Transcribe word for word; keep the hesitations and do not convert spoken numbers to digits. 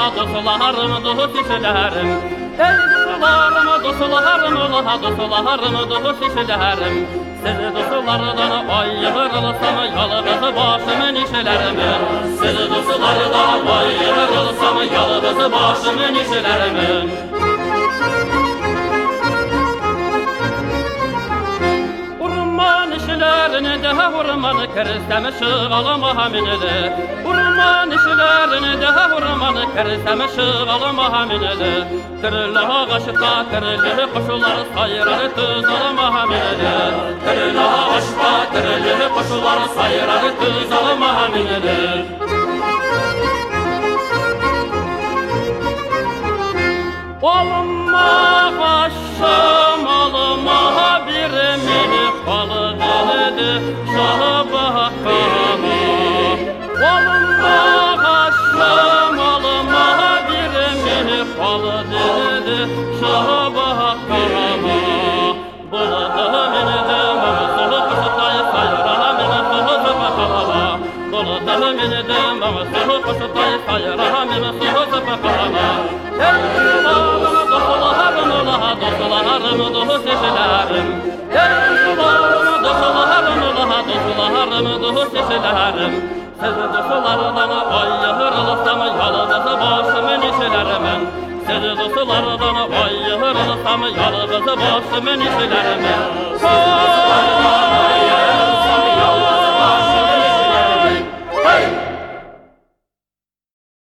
ulaha dostlarım, dost işlerim. Ey dostlarım, dostlarım, ulaha dostlarım, dost işlerim. Sizi dostlardan ayırırsam yalnız başımın işlerim. Sizi dostlardan ayırırsam yalnız başımın işlerim. İşlerini de hurmanı kersem şıgalama minili. Urman işlerini de hurmanı kersem şıgalama minili. Kırılı ağaçta kırılı koşular sayırar tuz alama minili. Kırılı ağaçta kırılı koşular sayırar tuz alama minili. Olma başım olma bir minik balı dedi Şahbakami. Olma başım olma bir minik balı dedi Şahbakami. Buladım indim ama kuşatay sayıra mini suhu bakalama. Buladım indim ama kuşatay sayıra mini suhu bakalama. Dostlarım, dost işlerim. Ey dostlarım, dostlarım, dostlarım, dost işlerim. Sizi dostlardan ayırırsam yalnız başımın işlerim. Sizi dostlardan ayırırsam yalnız başımın işlerim.